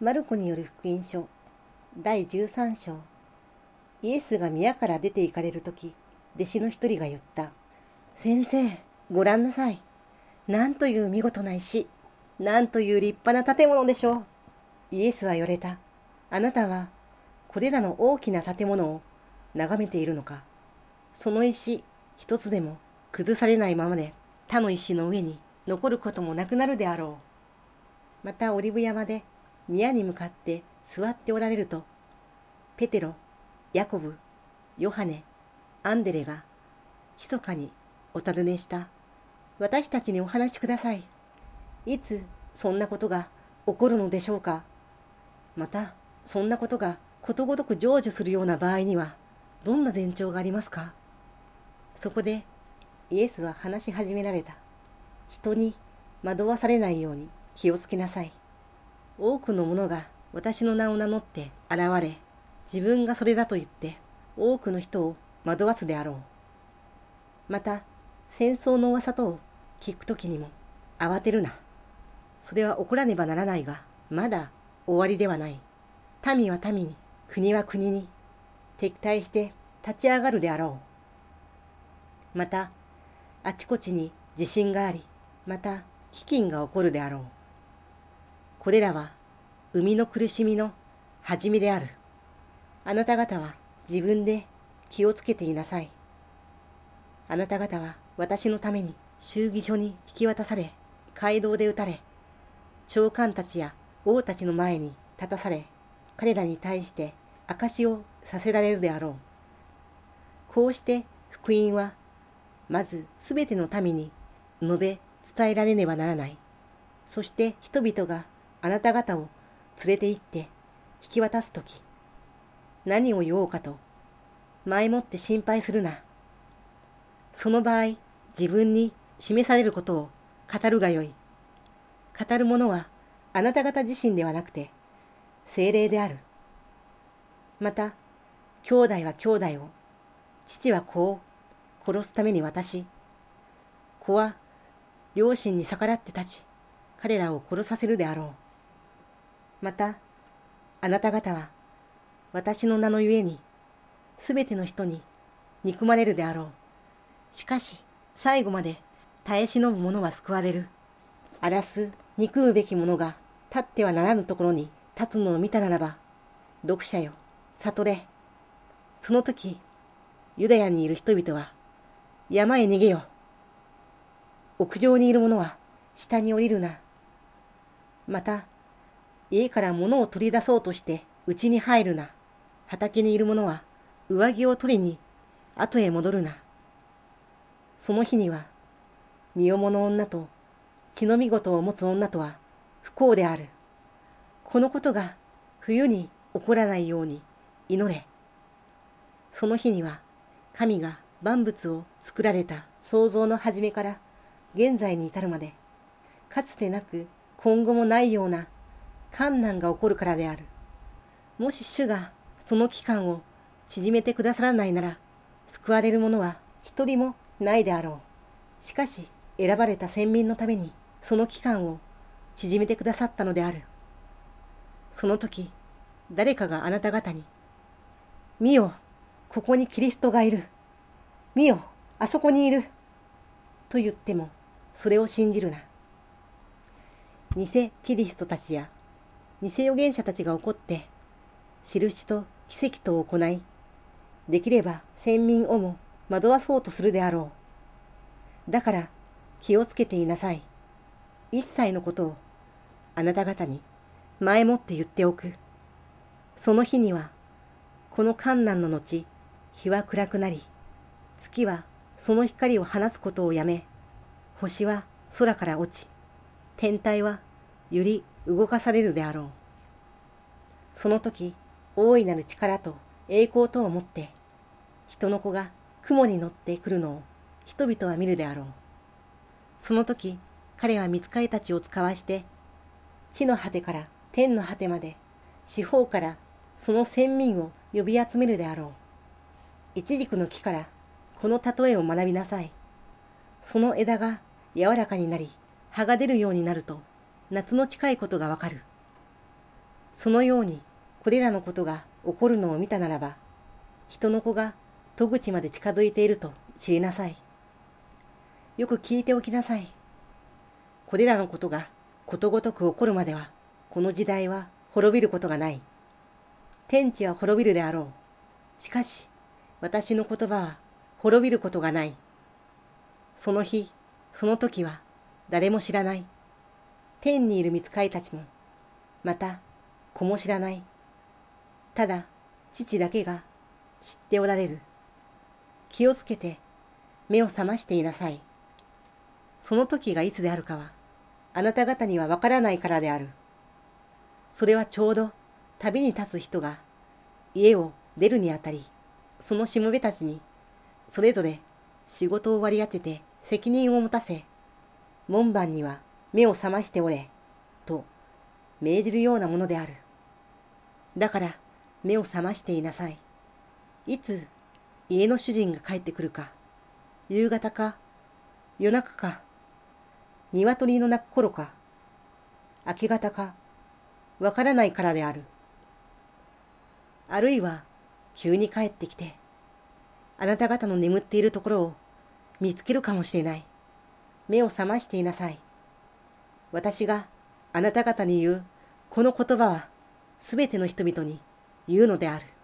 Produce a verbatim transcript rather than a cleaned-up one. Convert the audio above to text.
マルコによる福音書だいじゅうさん章。イエスが宮から出て行かれるとき、弟子の一人が言った。先生、ご覧なさい。なんという見事な石。なんという立派な建物でしょう。イエスは言われた。あなたはこれらの大きな建物を眺めているのか。その石一つでも崩されないままで他の石の上に残ることもなくなるであろう。またオリブ山で宮に向かって座っておられると、ペテロ、ヤコブ、ヨハネ、アンデレが密かにお尋ねした。私たちにお話しください。いつそんなことが起こるのでしょうか。またそんなことがことごとく成就するような場合にはどんな前兆がありますか。そこでイエスは話し始められた。人に惑わされないように気をつけなさい。多くの者が私の名を名乗って現れ、自分がそれだと言って多くの人を惑わすであろう。また戦争の噂とを聞くときにも慌てるな。それは起こらねばならないが、まだ終わりではない。民は民に、国は国に敵対して立ち上がるであろう。またあちこちに地震があり、また飢饉が起こるであろう。これらは生みの苦しみの始めである。あなた方は自分で気をつけていなさい。あなた方は私のために衆議所に引き渡され、街道で撃たれ、長官たちや王たちの前に立たされ、彼らに対して証しをさせられるであろう。こうして福音はまずすべての民に述べ伝えられねばならない。そして人々があなた方を連れて行って引き渡すとき、何を言おうかと前もって心配するな。その場合、自分に示されることを語るがよい。語るものはあなた方自身ではなくて聖霊である。また兄弟は兄弟を、父は子を殺すために渡し、子は両親に逆らって立ち、彼らを殺させるであろう。またあなた方は私の名のゆえにすべての人に憎まれるであろう。しかし最後まで耐え忍ぶ者は救われる。荒らす憎うべき者が立ってはならぬところに立つのを見たならば、読者よ、悟れ。その時ユダヤにいる人々は山へ逃げよ。屋上にいる者は下に降りるな。また家から物を取り出そうとして家に入るな。畑にいる者は上着を取りに後へ戻るな。その日には身重の女と血のみ事を持つ女とは不幸である。このことが冬に起こらないように祈れ。その日には神が万物を作られた創造の始めから現在に至るまで、かつてなく今後もないような患難が起こるからである。もし主がその期間を縮めてくださらないなら、救われる者は一人もないであろう。しかし選ばれた先民のためにその期間を縮めてくださったのである。その時誰かがあなた方に、見よ、ここにキリストがいる。見よ、あそこにいる。と言ってもそれを信じるな。偽キリストたちや偽預言者たちが起こって印と奇跡とを行い、できれば先民をも惑わそうとするであろう。だから気をつけていなさい。一切のことをあなた方に前もって言っておく。その日にはこの患難の後、日は暗くなり、月はその光を放つことをやめ、星は空から落ち、天体は揺り動かされるであろう。その時、大いなる力と栄光とをもって人の子が雲に乗ってくるのを人々は見るであろう。その時彼は御使いたちを使わして地の果てから天の果てまで四方からその先民を呼び集めるであろう。イチジクの木からこの例えを学びなさい。その枝が柔らかになり葉が出るようになると夏の近いことがわかる。 そのようにこれらのことが起こるのを見たならば、人の子が戸口まで近づいていると知りなさい。よく聞いておきなさい。これらのことがことごとく起こるまでは、この時代は滅びることがない。天地は滅びるであろう。しかし、私の言葉は滅びることがない。その日、その時は誰も知らない。天にいる御使いたちも、また子も知らない。ただ、父だけが知っておられる。気をつけて目を覚ましていなさい。その時がいつであるかは、あなた方にはわからないからである。それはちょうど旅に立つ人が家を出るにあたり、そのしもべたちにそれぞれ仕事を割り当てて責任を持たせ、門番には目を覚ましておれ、と命じるようなものである。だから目を覚ましていなさい。いつ家の主人が帰ってくるか、夕方か夜中か、鶏の鳴く頃か、明け方か、わからないからである。あるいは急に帰ってきて、あなた方の眠っているところを見つけるかもしれない。目を覚ましていなさい。私があなた方に言うこの言葉はすべての人々に言うのである。